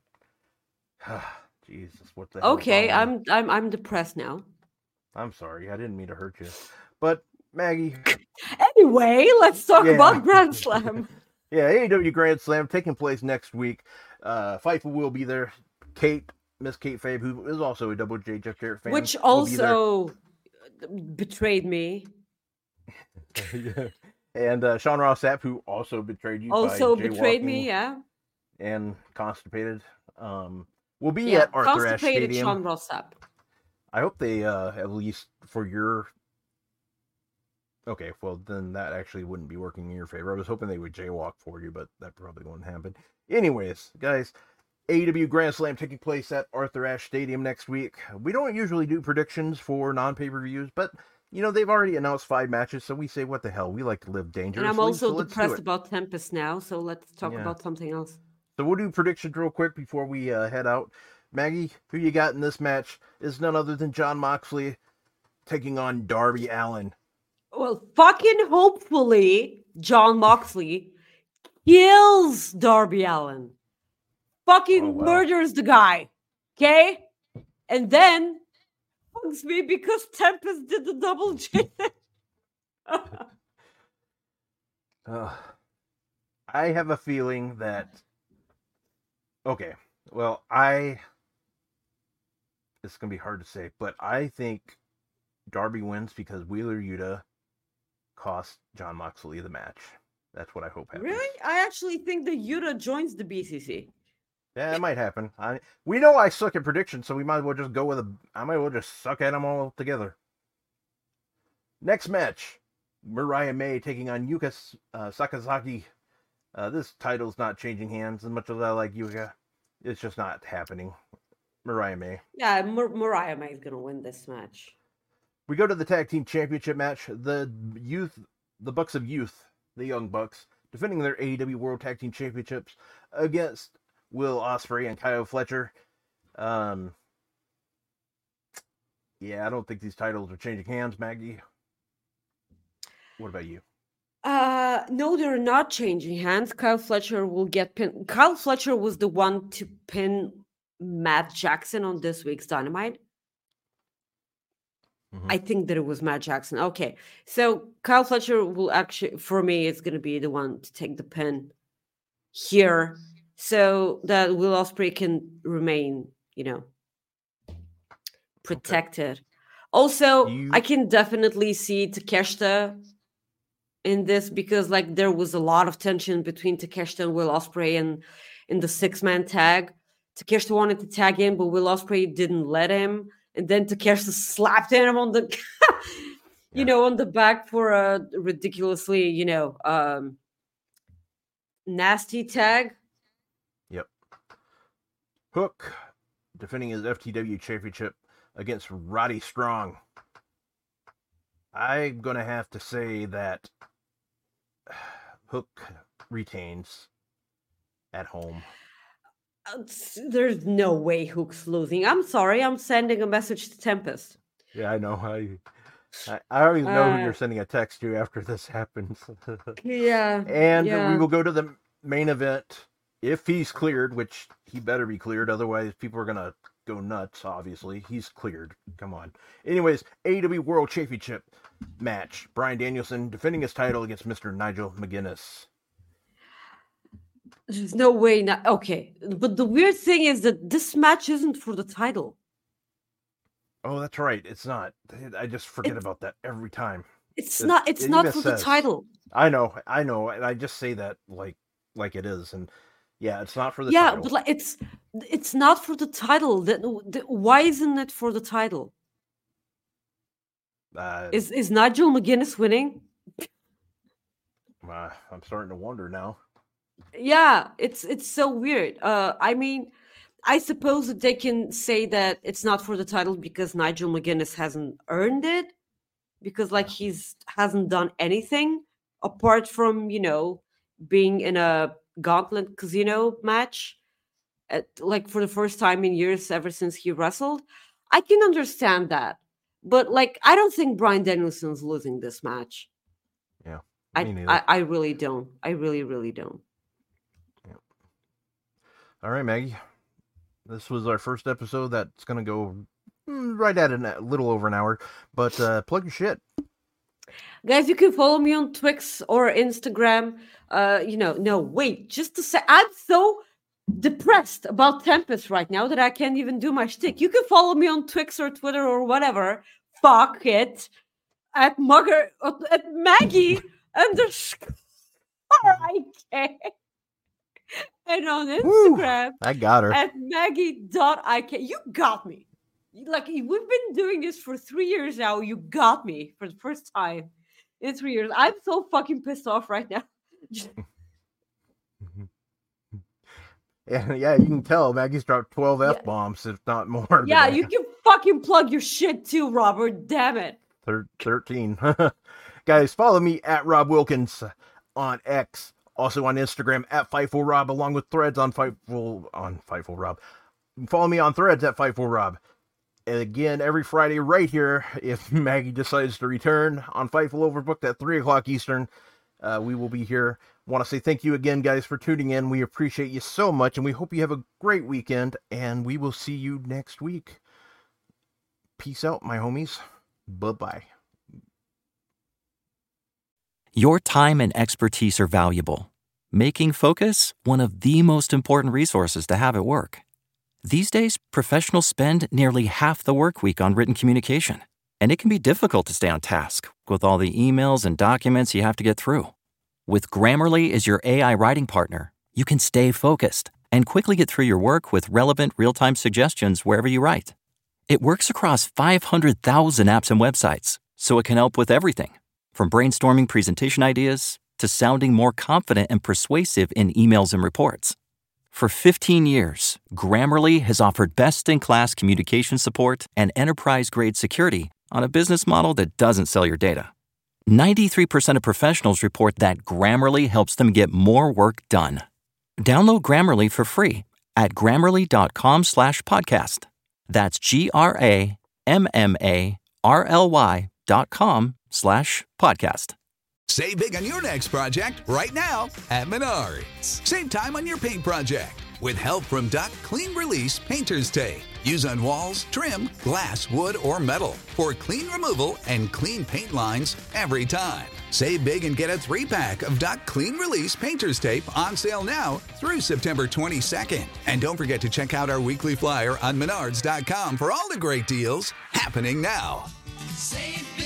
Jesus, what the hell? Okay, I'm depressed now. I'm sorry. I didn't mean to hurt you. But Maggie. Anyway, let's talk about Grand Slam. Yeah, AEW Grand Slam taking place next week. Fightful will be there. Miss Kate Fabe, who is also a Double J Jeff Jarrett fan, which also betrayed me. Yeah. And Sean Ross Sapp, who also betrayed you. Also betrayed me, yeah. And Constipated. Will be at Arthur Ashe Stadium. Sean Ross Sapp. I hope they at least for your. Okay, well then that actually wouldn't be working in your favor. I was hoping they would jaywalk for you, but that probably won't happen. Anyways, guys, AEW Grand Slam taking place at Arthur Ashe Stadium next week. We don't usually do predictions for non-pay-per-views, but you know they've already announced 5 matches, so we say what the hell. We like to live dangerously. And I'm also depressed about Tempest now, so let's talk about something else. So we'll do predictions real quick before we head out. Maggie, who you got in this match is none other than Jon Moxley taking on Darby Allin. Well, fucking hopefully Jon Moxley kills Darby Allin. Fucking murders the guy. Okay? And then fucks me because Tempest did the double J. I have a feeling that... Okay, well, it's going to be hard to say, but I think Darby wins because Wheeler Yuta cost Jon Moxley the match. That's what I hope happens. Really? I actually think that Yuta joins the BCC. Yeah, it might happen. We know I suck at predictions, so we might as well just go with I might as well just suck at them all together. Next match, Mariah May taking on Yuka Sakazaki. This title's not changing hands as much as I like Yuka. It's just not happening. Mariah May. Yeah, Mariah May is going to win this match. We go to the Tag Team Championship match. The Bucks of Youth, the Young Bucks, defending their AEW World Tag Team Championships against Will Ospreay and Kyle Fletcher. Yeah, I don't think these titles are changing hands, Maggie. What about you? No, they're not changing hands. Kyle Fletcher will get pinned. Kyle Fletcher was the one to pin Matt Jackson on this week's Dynamite. Mm-hmm. I think that it was Matt Jackson. Okay, so Kyle Fletcher will actually, for me, it's going to be the one to take the pin here, so that Will Ospreay can remain, protected. Okay. Also, I can definitely see Takeshita in this because, there was a lot of tension between Takeshita and Will Ospreay and in the 6-man tag. Takeshita wanted to tag in, but Will Ospreay didn't let him. And then Takeshita slapped him on the, on the back for a ridiculously, nasty tag. Yep. Hook defending his FTW championship against Roddy Strong. I'm going to have to say that Hook retains at home. There's no way Hook's losing. I'm sorry. I'm sending a message to Tempest. Yeah, I know. I already know who you're sending a text to after this happens. Yeah. And yeah. we will go to the main event if he's cleared, which he better be cleared. Otherwise, people are going to go nuts, obviously. He's cleared. Come on. Anyways, AEW World Championship match. Bryan Danielson defending his title against Mr. Nigel McGuinness. There's no way not. Okay. But the weird thing is that this match isn't for the title. Oh, that's right. It's not. I just forget about that every time. It's not for the title. I know. And I just say that like it is. And yeah, it's not for the title. Yeah, but like it's not for the title. Why isn't it for the title? Is Nigel McGuinness winning? I'm starting to wonder now. Yeah, it's so weird. I mean, I suppose that they can say that it's not for the title because Nigel McGuinness hasn't earned it, because like hasn't done anything apart from being in a Gauntlet Casino match, like for the first time in years ever since he wrestled. I can understand that, but like I don't think Bryan Danielson's losing this match. Yeah, I really don't. I really don't. Yeah. All right, Maggie. This was our first episode that's going to go right at a little over an hour, but plug your shit. Guys, you can follow me on Twix or Instagram. No, wait, just to say, I'm so depressed about Tempest right now that I can't even do my shtick. You can follow me on Twix or Twitter or whatever. Fuck it. At Maggie _ IK. And on Instagram, I got her. At Maggie.IK. You got me. Like, we've been doing this for 3 years now. You got me for the first time in 3 years. I'm so fucking pissed off right now. Yeah, you can tell Maggie's dropped 12 F-bombs, if not more. Yeah, today. you can fucking plug your shit too, Robert. Damn it. 13. Guys, follow me at Rob Wilkins on X. Also on Instagram at FightfulRob, along with threads on FightfulRob. Follow me on threads at FightfulRob. And again, every Friday right here, if Maggie decides to return on Fightful Overbooked at 3 o'clock Eastern, we will be here. Want to say thank you again, guys, for tuning in. We appreciate you so much, and we hope you have a great weekend, and we will see you next week. Peace out, my homies. Bye-bye. Your time and expertise are valuable, making Focus one of the most important resources to have at work. These days, professionals spend nearly half the work week on written communication, and it can be difficult to stay on task with all the emails and documents you have to get through. With Grammarly as your AI writing partner, you can stay focused and quickly get through your work with relevant real-time suggestions wherever you write. It works across 500,000 apps and websites, so it can help with everything, from brainstorming presentation ideas to sounding more confident and persuasive in emails and reports. For 15 years, Grammarly has offered best-in-class communication support and enterprise-grade security on a business model that doesn't sell your data. 93% of professionals report that Grammarly helps them get more work done. Download Grammarly for free at Grammarly.com/podcast. That's GRAMMARLY.com/podcast. Save big on your next project right now at Menards. Save time on your paint project with help from Duck Clean Release Painter's Tape. Use on walls, trim, glass, wood, or metal for clean removal and clean paint lines every time. Save big and get a 3-pack of Duck Clean Release Painter's Tape on sale now through September 22nd. And don't forget to check out our weekly flyer on Menards.com for all the great deals happening now. Save